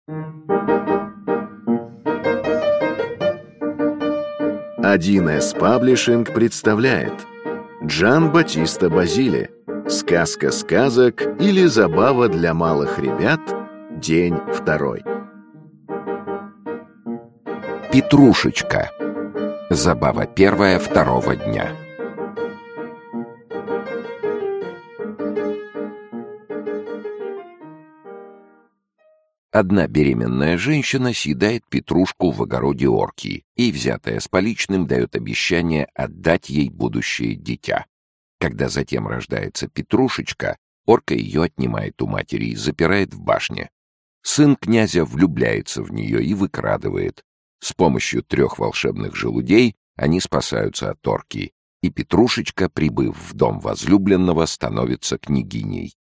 1С Паблишинг представляет Джан Батиста Базили. Сказка сказок или забава для малых ребят. День 2. Петрушечка. Забава первая второго дня. Одна беременная женщина съедает петрушку в огороде орки и, взятая с поличным, дает обещание отдать ей будущее дитя. Когда затем рождается петрушечка, орка ее отнимает у матери и запирает в башне. Сын князя влюбляется в нее и выкрадывает. С помощью 3 волшебных желудей они спасаются от орки, и петрушечка, прибыв в дом возлюбленного, становится княгиней.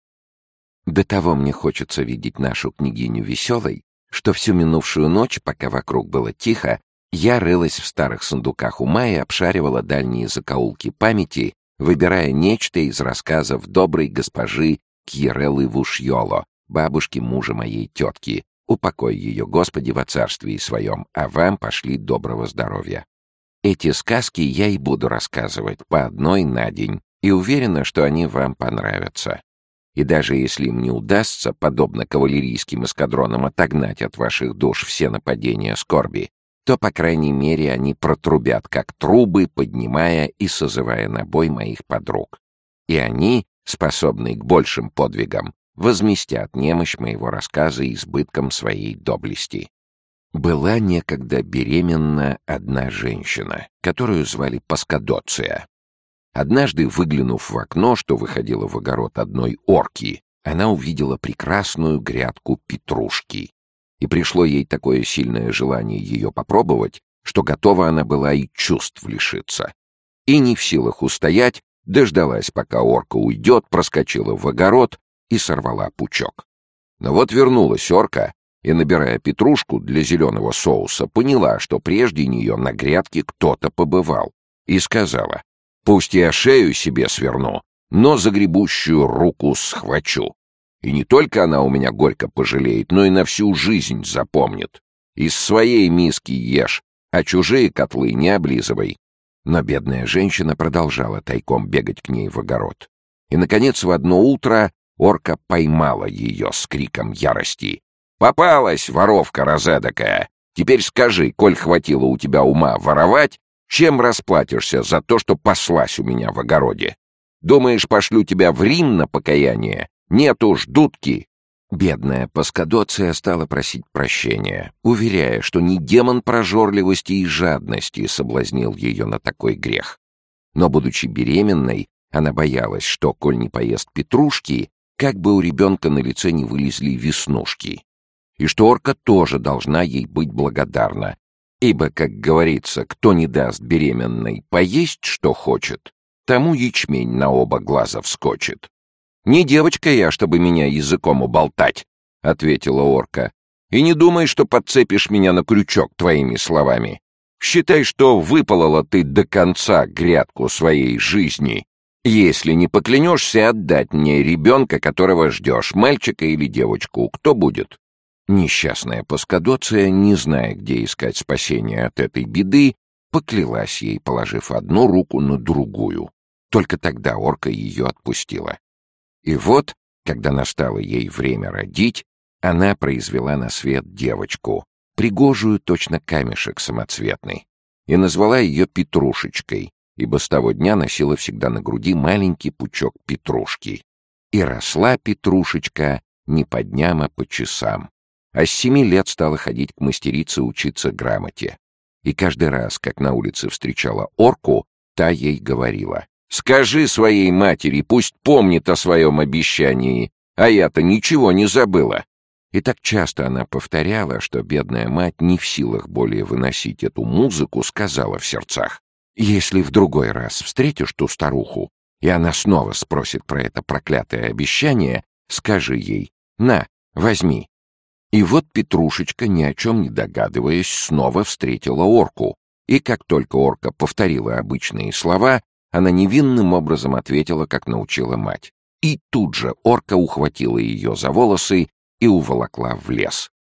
До того мне хочется видеть нашу княгиню веселой, что всю минувшую ночь, пока вокруг было тихо, я рылась в старых сундуках ума и обшаривала дальние закоулки памяти, выбирая нечто из рассказов доброй госпожи Кьерелы Вушьоло, бабушки мужа моей тетки. Упокой ее, Господи, во царствии своем, а вам пошли доброго здоровья. Эти сказки я и буду рассказывать по одной на день, и уверена, что они вам понравятся. И даже если им не удастся, подобно кавалерийским эскадронам, отогнать от ваших душ все нападения скорби, то, по крайней мере, они протрубят, как трубы, поднимая и созывая на бой моих подруг. И они, способные к большим подвигам, возместят немощь моего рассказа избытком своей доблести. Была некогда беременна одна женщина, которую звали Паскадоция. Однажды, выглянув в окно, что выходило в огород одной орки, она увидела прекрасную грядку петрушки. И пришло ей такое сильное желание ее попробовать, что готова она была и чувств лишиться. И не в силах устоять, дождалась, пока орка уйдет, проскочила в огород и сорвала пучок. Но вот вернулась орка и, набирая петрушку для зеленого соуса, поняла, что прежде нее на грядке кто-то побывал, и сказала: «Пусть я шею себе сверну, но загребущую руку схвачу. И не только она у меня горько пожалеет, но и на всю жизнь запомнит. Из своей миски ешь, а чужие котлы не облизывай». Но бедная женщина продолжала тайком бегать к ней в огород. И, наконец, в одно утро орка поймала ее с криком ярости. «Попалась, воровка разэдакая! Теперь скажи, коль хватило у тебя ума воровать, чем расплатишься за то, что паслась у меня в огороде? Думаешь, пошлю тебя в Рим на покаяние? Нет уж, дудки!» Бедная Паскадоция стала просить прощения, уверяя, что не демон прожорливости и жадности соблазнил ее на такой грех. Но, будучи беременной, она боялась, что, коль не поест петрушки, как бы у ребенка на лице не вылезли веснушки, и что орка тоже должна ей быть благодарна, ибо, как говорится, кто не даст беременной поесть, что хочет, тому ячмень на оба глаза вскочит. «Не девочка я, чтобы меня языком уболтать», — ответила орка. «И не думай, что подцепишь меня на крючок твоими словами. Считай, что выполола ты до конца грядку своей жизни, если не поклянешься отдать мне ребенка, которого ждешь, мальчика или девочку, кто будет». Несчастная Паскадоция, не зная, где искать спасения от этой беды, поклялась ей, положив одну руку на другую. Только тогда орка ее отпустила. И вот, когда настало ей время родить, она произвела на свет девочку, пригожую точно камешек самоцветный, и назвала ее Петрушечкой, ибо с того дня носила всегда на груди маленький пучок петрушки. И росла Петрушечка не по дням, а по часам. А с 7 лет стала ходить к мастерице учиться грамоте. И каждый раз, как на улице встречала орку, та ей говорила: «Скажи своей матери, пусть помнит о своем обещании, а я-то ничего не забыла». И так часто она повторяла, что бедная мать, не в силах более выносить эту музыку, сказала в сердцах: «Если в другой раз встретишь ту старуху, и она снова спросит про это проклятое обещание, скажи ей: на, возьми». И вот Петрушечка, ни о чем не догадываясь, снова встретила орку. И как только орка повторила обычные слова, она невинным образом ответила, как научила мать. И тут же орка ухватила ее за волосы и уволокла в лес.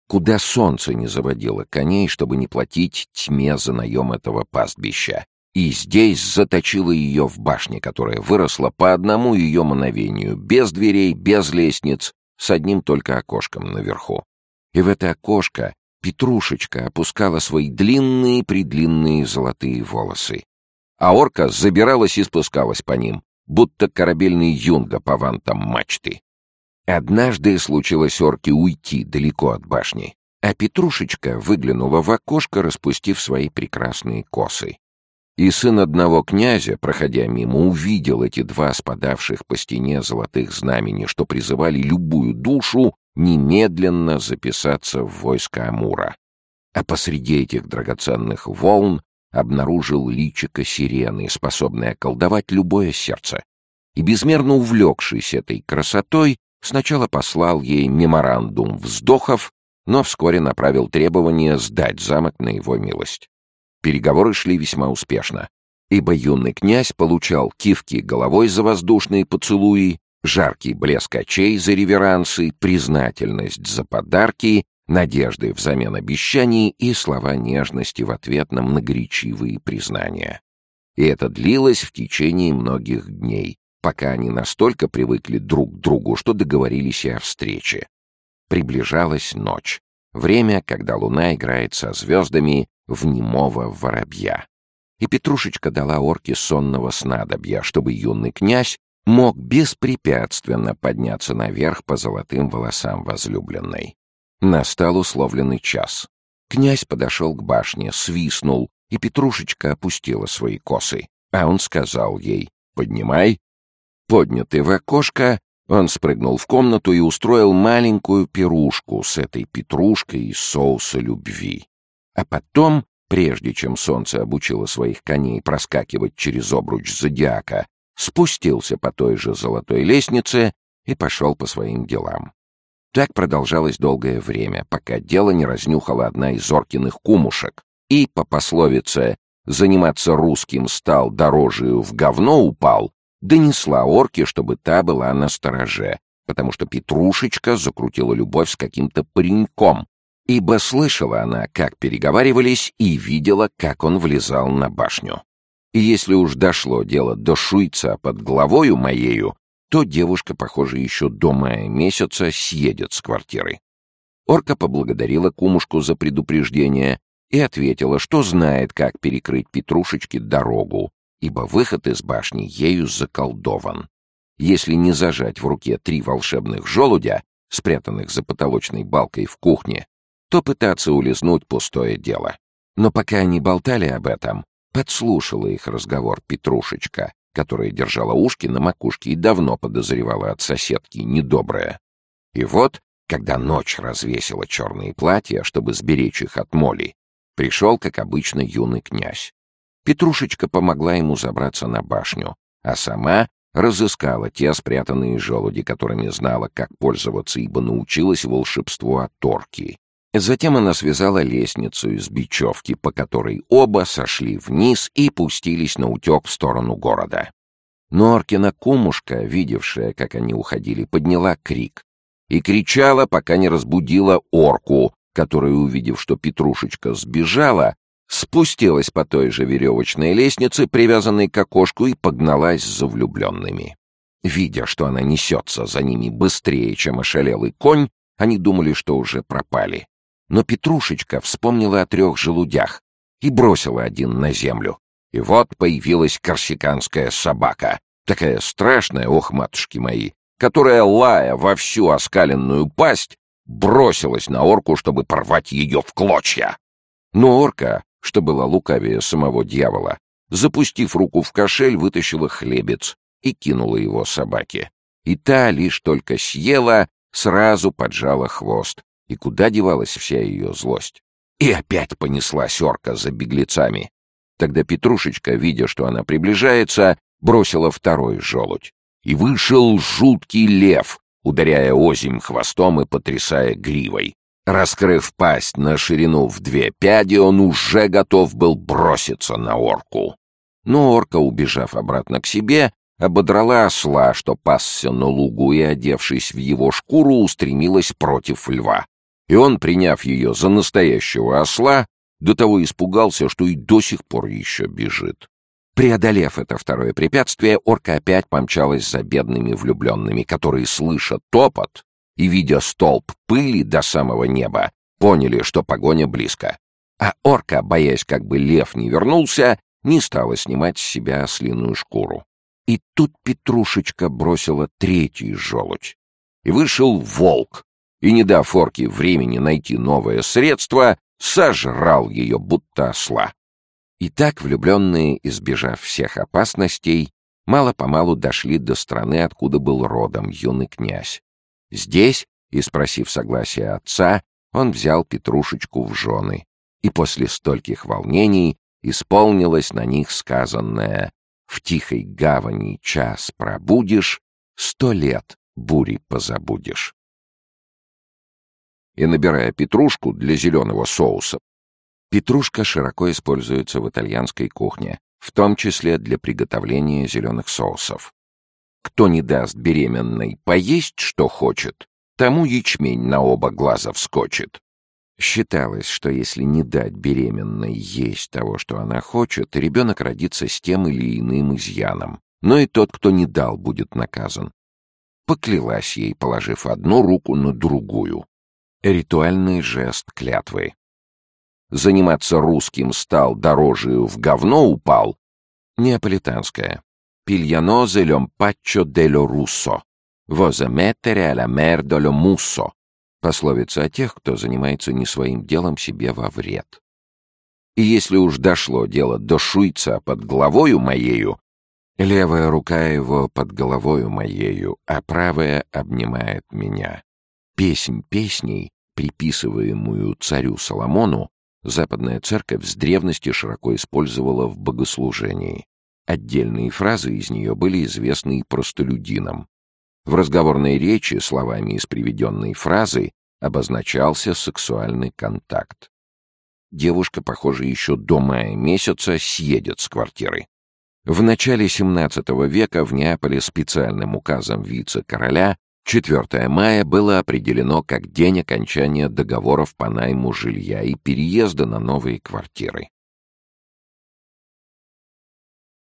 куда солнце не заводило коней, чтобы не платить тьме за наем этого пастбища, и здесь заточила ее в башне, которая выросла по одному ее мановению, без дверей, без лестниц, с одним только окошком наверху. И в это окошко Петрушечка опускала свои длинные-предлинные золотые волосы. А орка забиралась и спускалась по ним, будто корабельный юнга по вантам мачты. Однажды случилось орке уйти далеко от башни, а Петрушечка выглянула в окошко, распустив свои прекрасные косы. И сын одного князя, проходя мимо, увидел эти два спадавших по стене золотых знамени, что призывали любую душу немедленно записаться в войско Амура. А посреди этих драгоценных волн обнаружил личико сирены, способное околдовать любое сердце. И, безмерно увлекшись этой красотой, сначала послал ей меморандум вздохов, но вскоре направил требование сдать замок на его милость. Переговоры шли весьма успешно, ибо юный князь получал кивки головой за воздушные поцелуи, жаркий блеск очей за реверансы, признательность за подарки, надежды взамен обещаний и слова нежности в ответ на многоречивые признания. И это длилось в течение многих дней, пока они настолько привыкли друг к другу, что договорились и о встрече. Приближалась ночь, время, когда луна играет со звездами в немого воробья. И Петрушечка дала орке сонного снадобья, чтобы юный князь мог беспрепятственно подняться наверх по золотым волосам возлюбленной. Настал условленный час. Князь подошел к башне, свистнул, и Петрушечка опустила свои косы. А он сказал ей: «Поднимай». Поднятый в окошко, он спрыгнул в комнату и устроил маленькую пирушку с этой петрушкой из соуса любви. А потом, прежде чем солнце обучило своих коней проскакивать через обруч зодиака, спустился по той же золотой лестнице и пошел по своим делам. Так продолжалось долгое время, пока дело не разнюхала одна из оркиных кумушек, и, по пословице «заниматься русским стал, дорожию в говно упал», донесла орке, чтобы та была настороже, потому что Петрушечка закрутила любовь с каким-то пареньком, ибо слышала она, как переговаривались, и видела, как он влезал на башню. И если уж дошло дело до шуйца под главою моею, то девушка, похоже, еще до мая месяца съедет с квартиры. Орка поблагодарила кумушку за предупреждение и ответила, что знает, как перекрыть Петрушечке дорогу, ибо выход из башни ею заколдован. Если не зажать в руке 3 волшебных желудя, спрятанных за потолочной балкой в кухне, то пытаться улизнуть — пустое дело. Но пока они болтали об этом, подслушала их разговор Петрушечка, которая держала ушки на макушке и давно подозревала от соседки недоброе. И вот, когда ночь развесила черные платья, чтобы сберечь их от моли, пришел, как обычно, юный князь. Петрушечка помогла ему забраться на башню, а сама разыскала те спрятанные желуди, которыми знала, как пользоваться, ибо научилась волшебству от орки. Затем она связала лестницу из бечевки, по которой оба сошли вниз и пустились наутек в сторону города. Но оркина кумушка, видевшая, как они уходили, подняла крик. И кричала, пока не разбудила орку, которая, увидев, что Петрушечка сбежала, спустилась по той же веревочной лестнице, привязанной к окошку, и погналась за влюбленными. Видя, что она несется за ними быстрее, чем ошалелый конь, они думали, что уже пропали. Но Петрушечка вспомнила о 3 желудях и бросила один на землю. И вот появилась корсиканская собака, такая страшная, ох, матушки мои, которая, лая во всю оскаленную пасть, бросилась на орку, чтобы порвать ее в клочья. Но орка, что была лукавее самого дьявола, запустив руку в кошель, вытащила хлебец и кинула его собаке. И та лишь только съела, сразу поджала хвост. И куда девалась вся ее злость? И опять понеслась орка за беглецами. Тогда Петрушечка, видя, что она приближается, бросила 2 желудь. И вышел жуткий лев, ударяя озимь хвостом и потрясая гривой. Раскрыв пасть на ширину в 2 пяди, он уже готов был броситься на орку. Но орка, убежав обратно к себе, ободрала осла, что пасся на лугу, и, одевшись в его шкуру, устремилась против льва. И он, приняв ее за настоящего осла, до того испугался, что и до сих пор еще бежит. Преодолев это второе препятствие, орка опять помчалась за бедными влюбленными, которые, слыша топот и видя столб пыли до самого неба, поняли, что погоня близко. А орка, боясь, как бы лев не вернулся, не стала снимать с себя ослиную шкуру. И тут Петрушечка бросила третий желудь. И вышел волк, и, не дав орке времени найти новое средство, сожрал ее, будто осла. И так влюбленные, избежав всех опасностей, мало-помалу дошли до страны, откуда был родом юный князь. Здесь, и спросив согласия отца, он взял Петрушечку в жены, и после стольких волнений исполнилось на них сказанное: «В тихой гавани час пробудешь, 100 лет бури позабудешь». И набирая петрушку для зеленого соуса, петрушка широко используется в итальянской кухне, в том числе для приготовления зеленых соусов. Кто не даст беременной поесть, что хочет, тому ячмень на оба глаза вскочит. Считалось, что если не дать беременной есть того, что она хочет, ребенок родится с тем или иным изъяном, но и тот, кто не дал, будет наказан. Поклялась ей, положив одну руку на другую. Ритуальный жест клятвы. Заниматься русским стал, дорожию в говно упал. Неаполитанская. «Piglianoso l'ompaccio dello russo. Vosa mettere alla merda lo musso». Пословица о тех, кто занимается не своим делом себе во вред. И если уж дошло дело до шуйца под головою моею, левая рука его под головою моею, а правая обнимает меня. Песнь песней, приписываемую царю Соломону, Западная церковь с древности широко использовала в богослужении. Отдельные фразы из нее были известны и простолюдинам. В разговорной речи словами из приведенной фразы обозначался сексуальный контакт. Девушка, похоже, еще до мая месяца съедет с квартиры. В начале XVII века в Неаполе специальным указом вице-короля 4 мая было определено как день окончания договоров по найму жилья и переезда на новые квартиры.